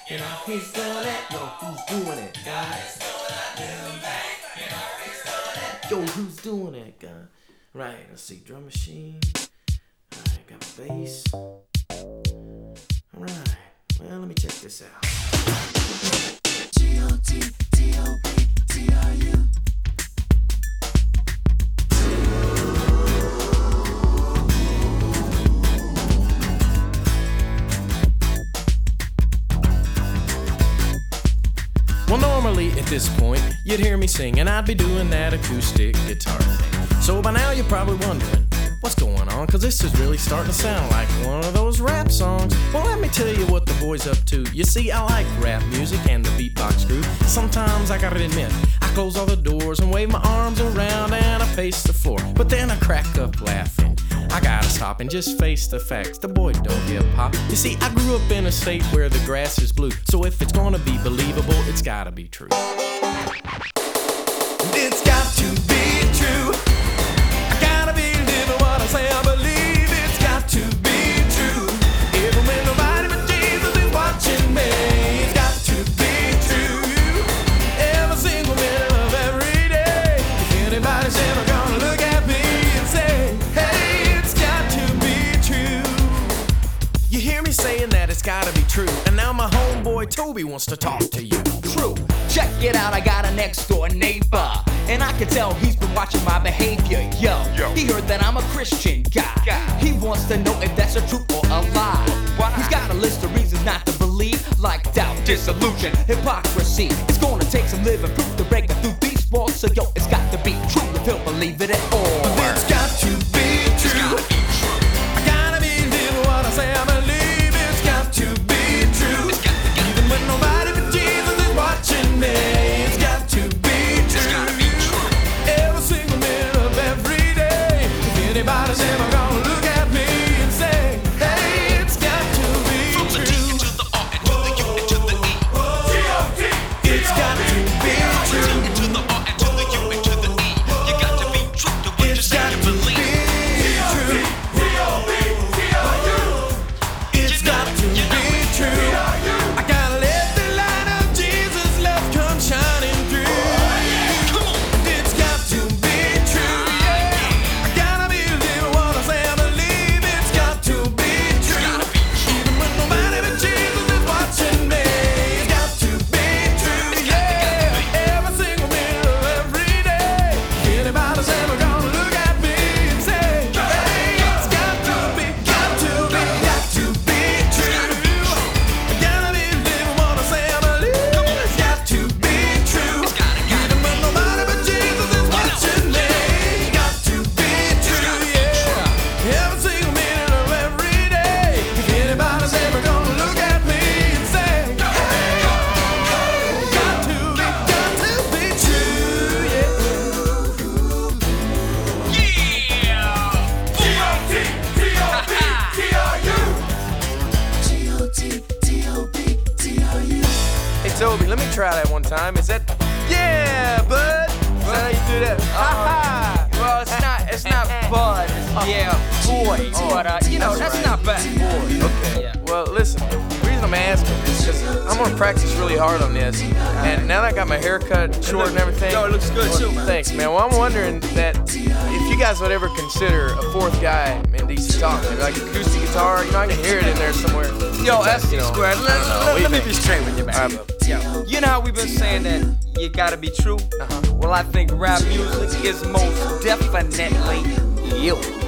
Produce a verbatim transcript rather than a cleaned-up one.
You know, he's doing it. Yo, who's doing it, guys? Yo, who's doing it, guy? Right, let's see, drum machine. Alright, got bass. Alright, well, let me check this out. G O T T O P T R U. Well, normally at this point, you'd hear me sing, and I'd be doing that acoustic guitar thing. So by now you're probably wondering, what's going on? Cause this is really starting to sound like one of those rap songs. Well, let me tell you what the boy's up to. You see, I like rap music and the beatbox groove. Sometimes I gotta admit, I close all the doors and wave my arms around and I pace the floor. But then I crack up laughing. I gotta stop and just face the facts. The boy don't give pop. You see, I grew up in a state where the grass is blue. So if it's gonna be believable, it's gotta be true. It's got to be true. I gotta believe in what I say I believe. It's got to be true. Even when nobody but Jesus is watching me. It's got to be true. Every single minute of every day. If anybody's ever gonna look at me and say, hey, it's got to be true. You hear me saying that it's gotta be true. And now my homeboy Toby wants to talk to you. True. Check it out, I got a next door neighbor, and I can tell he's been watching my behavior. Yo, Yo. He heard that I'm a Christian guy. guy. He wants to know if that's a truth or a lie. Why? He's got a list of reasons not to believe, like doubt, disillusion, hypocrisy. It's gonna take some living proof to break through these walls. So yo, it's got to be true if he'll believe it at all. It's got to be true. I gotta believe what I say I believe. It's got to be true. It's got to be. Even when nobody but Jesus is watching me. It's got to be true. It's gotta be true. Every single minute of every day. If anybody's ever gonna look at me and say, hey, it's got to be From the true. T to the R and to the U and to the E. It's got to be true. T to the R and to the U and to the E. You got to be true to what you It's say got you to believe. be true. It's got to be true. I gotta let the light of Jesus' love come shining through. It's got to be true, yeah. I gotta believe what I say I believe. It's got to be true. Even when nobody but Jesus is watching me. It's got to be true, yeah. Every single minute of every day. Anybody's ever gonna look at me and say, hey, it's got to be, got to be, got to be true. I gotta believe what I say I believe. It's got to be true. Even when nobody but Jesus is watching me. It's got to be true, yeah. Every single minute of every day. If anybody's ever gonna look at me and say, hey, got to be, got to be true, yeah. Hey Toby, let me try that one time. Is that? Yeah, bud. Is that how you do that? Ha Well, it's not, it's not bud, it's yeah, boy. But uh, you know, that's not bad. Boy. Okay. Yeah. Well, listen. The reason I'm asking is because I'm gonna practice really hard on this, and now that I got my hair cut short and everything. Yo, it looks good too, man. Thanks, man. Well, I'm wondering that if you guys would ever consider a fourth guy in D C Talk, maybe like acoustic guitar. You know, I can hear it in there somewhere. Yo, S D You know, squared. Let, I don't know, let, what let do me you be think? straight with you, man. All right, bud. Yo, you know how we've been saying that you gotta be true? Uh-huh. Well, I think rap music is most definitely you.